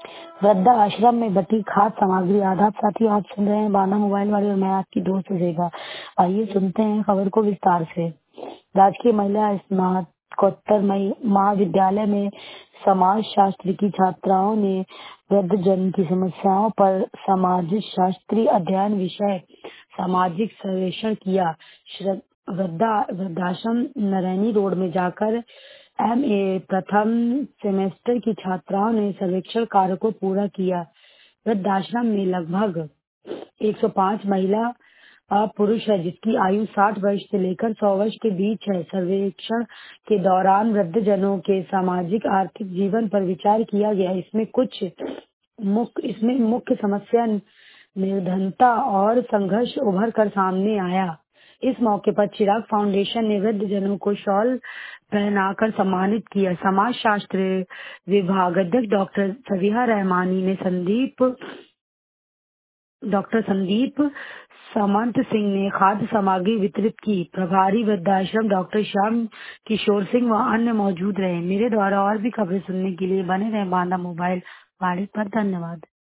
वृद्धा आश्रम में बटी खाद्य सामग्री। आदाब साथियों, आप सुन रहे हैं बाना मोबाइल वाली और मैं आपकी दोस्त रेखा। आइए सुनते हैं खबर को विस्तार से। राजकीय महिला स्नातकोत्तर महाविद्यालय में समाज शास्त्र की छात्राओं ने वृद्धजन की समस्याओं पर समाज शास्त्री अध्ययन विषय सामाजिक सर्वेक्षण किया। वृद्धाश्रम नरैनी रोड में जाकर MA प्रथम सेमेस्टर की छात्राओं ने सर्वेक्षण कार्य को पूरा किया। वृद्धाश्रम में लगभग 105 महिला और पुरुष है, जिसकी आयु 60 वर्ष से लेकर 100 वर्ष के बीच है। सर्वेक्षण के दौरान वृद्धजनों के सामाजिक आर्थिक जीवन पर विचार किया गया। इसमें मुख्य समस्या निर्धनता और संघर्ष उभर कर सामने आया। इस मौके पर चिराग फाउंडेशन ने वृद्धजनों को शॉल पहनाकर सम्मानित किया। समाज शास्त्र विभाग अध्यक्ष डॉक्टर संदीप सामंत सिंह ने खाद्य सामग्री वितरित की। प्रभारी वृद्धाश्रम डॉक्टर श्याम किशोर सिंह व अन्य मौजूद रहे। मेरे द्वारा और भी खबरें सुनने के लिए बने रहे बांदा मोबाइल वाणी पर। धन्यवाद।